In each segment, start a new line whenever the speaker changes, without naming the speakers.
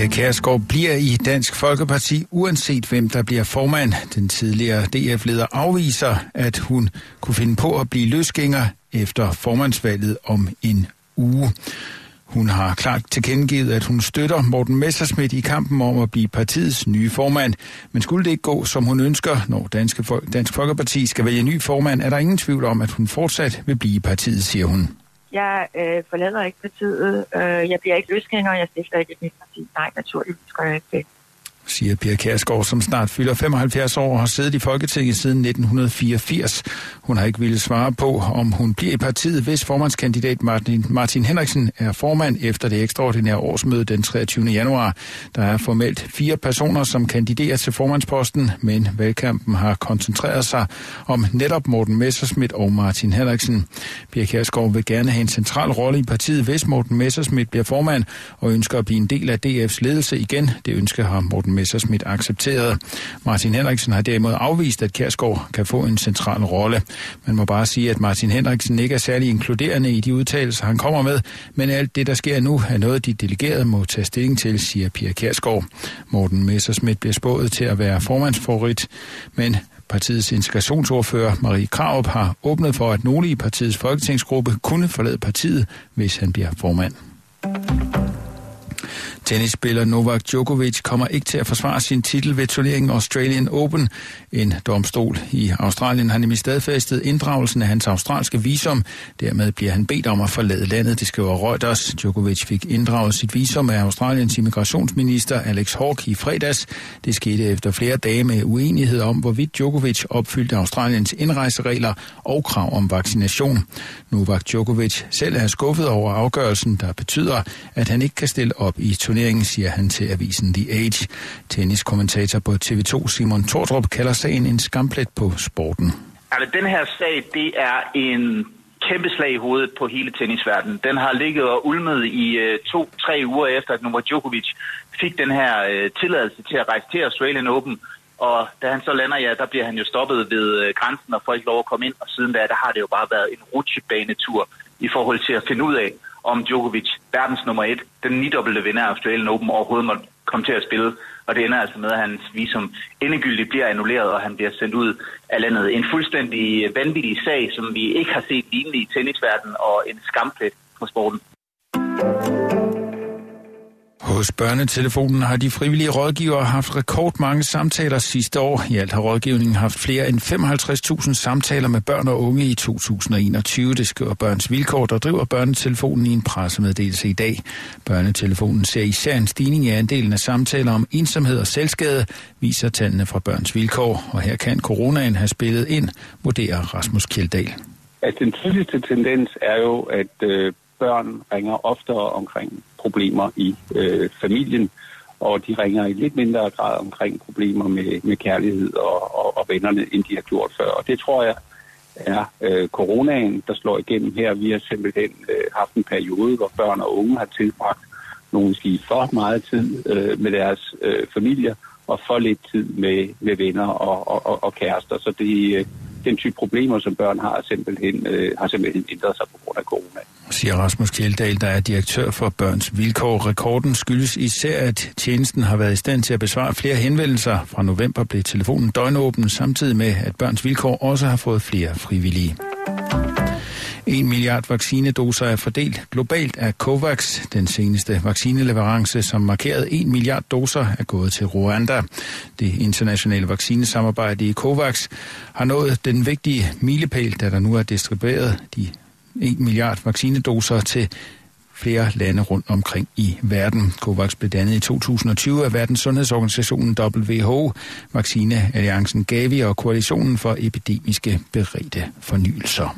Pia Kjærsgaard bliver i Dansk Folkeparti, uanset hvem der bliver formand. Den tidligere DF-leder afviser, at hun kunne finde på at blive løsgænger efter formandsvalget om en uge. Hun har klart tilkendegivet, at hun støtter Morten Messerschmidt i kampen om at blive partiets nye formand. Men skulle det ikke gå, som hun ønsker, når Dansk Folkeparti skal vælge ny formand, er der ingen tvivl om, at hun fortsat vil blive i partiet, siger hun.
Jeg forlader ikke partiet. Jeg bliver ikke løsgænger, jeg stifter ikke et nyt parti. Nej, naturligvis gør jeg ikke det.
Siger Pia Kjærsgaard, som snart fylder 75 år og har siddet i Folketinget siden 1984. Hun har ikke ville svare på, om hun bliver i partiet, hvis formandskandidat Martin Henriksen er formand efter det ekstraordinære årsmøde den 23. januar. Der er formelt 4 personer, som kandiderer til formandsposten, men valgkampen har koncentreret sig om netop Morten Messerschmidt og Martin Henriksen. Pia Kjærsgaard vil gerne have en central rolle i partiet, hvis Morten Messerschmidt bliver formand og ønsker at blive en del af DF's ledelse igen. Det ønske har Morten Messerschmidt accepteret. Martin Henriksen har derimod afvist, at Kjærsgaard kan få en central rolle. Man må bare sige, at Martin Henriksen ikke er særlig inkluderende i de udtalelser, han kommer med, men alt det, der sker nu, er noget, de delegerede må tage stilling til, siger Pia Kjærsgaard. Morten Messerschmidt bliver spået til at være formandsfavorit, men partiets integrationsordfører Marie Krarup har åbnet for, at nogle i partiets folketingsgruppe kunne forlade partiet, hvis han bliver formand. Tennisspiller Novak Djokovic kommer ikke til at forsvare sin titel ved turneringen Australian Open. En domstol i Australien har nemlig stadfæstet inddragelsen af hans australske visum. Dermed bliver han bedt om at forlade landet, det skriver Reuters. Djokovic fik inddraget sit visum af Australiens immigrationsminister Alex Hawke i fredags. Det skete efter flere dage med uenighed om, hvorvidt Djokovic opfyldte Australiens indrejseregler og krav om vaccination. Novak Djokovic selv er skuffet over afgørelsen, der betyder, at han ikke kan stille op i turneringen, siger han til avisen The Age. Tenniskommentator på TV2 Simon Tordrup kalder sagen en skamplet på sporten.
Altså, den her sag, det er en kæmpe slag i hovedet på hele tennisverdenen. Den har ligget og ulmet i 2-3 uger efter, at Novak Djokovic fik den her tilladelse til at rejse til Australian Open. Og da han så lander, ja, der bliver han jo stoppet ved grænsen og får ikke lov at komme ind. Og siden da, der har det jo bare været en rutsjebanetur i forhold til at finde ud af, om Djokovic, verdens nummer 1, den 9-dobbelte vinder af Australian Open, overhovedet måtte komme til at spille. Og det ender altså med, at hans visum endegyldigt bliver annulleret, og han bliver sendt ud af landet. En fuldstændig vanvittig sag, som vi ikke har set lignende i tennisverdenen, og en skamplet på sporten.
Hos Børnetelefonen har de frivillige rådgivere haft rekordmange samtaler sidste år. I alt har rådgivningen haft flere end 55.000 samtaler med børn og unge i 2021. Det skriver Børns Vilkår, der driver Børnetelefonen i en pressemeddelelse i dag. Børnetelefonen ser især en stigning i andelen af samtaler om ensomhed og selvskade, viser tallene fra Børns Vilkår. Og her kan coronaen have spillet ind, vurderer Rasmus Kjeldahl.
At den tydeligste tendens er jo, at børn ringer oftere omkring problemer i familien, og de ringer i lidt mindre grad omkring problemer med kærlighed og vennerne, end de har gjort før. Og det tror jeg er coronaen, der slår igennem her. Vi har simpelthen haft en periode, hvor børn og unge har tilbragt nogle for meget tid med deres familier, og for lidt tid med venner og kærester. Så det den type problemer, som børn har simpelthen ændret sig på grund af corona.
Siger Rasmus Kjeldahl, der er direktør for Børns Vilkår. Rekorden skyldes især, at tjenesten har været i stand til at besvare flere henvendelser. Fra november blev telefonen døgnåben, samtidig med, at Børns Vilkår også har fået flere frivillige. 1 milliard vaccinedoser er fordelt globalt af COVAX. Den seneste vaccineleverance, som markerede 1 milliard doser, er gået til Rwanda. Det internationale vaccinesamarbejde i COVAX har nået den vigtige milepæl, da der nu er distribueret de 1 milliard vaccinedoser til flere lande rundt omkring i verden. COVAX blev dannet i 2020 af Verdens Sundhedsorganisationen WHO, Vaccinealliancen Gavi og Koalitionen for Epidemiske Beredte Fornyelser.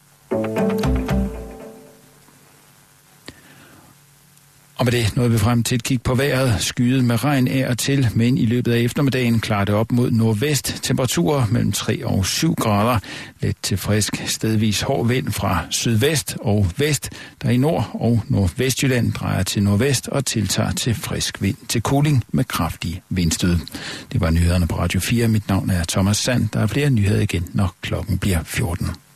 Og med det nåede vi frem til et kig på vejret. Skyet med regn af og til, men i løbet af eftermiddagen klarer det op mod nordvest. Temperaturer mellem 3 og 7 grader. Let til frisk, stedvis hård vind fra sydvest og vest, der i nord- og nordvestjylland drejer til nordvest og tiltager til frisk vind til kuling med kraftige vindstød. Det var nyhederne på Radio 4. Mit navn er Thomas Sand. Der er flere nyheder igen, når klokken bliver 14.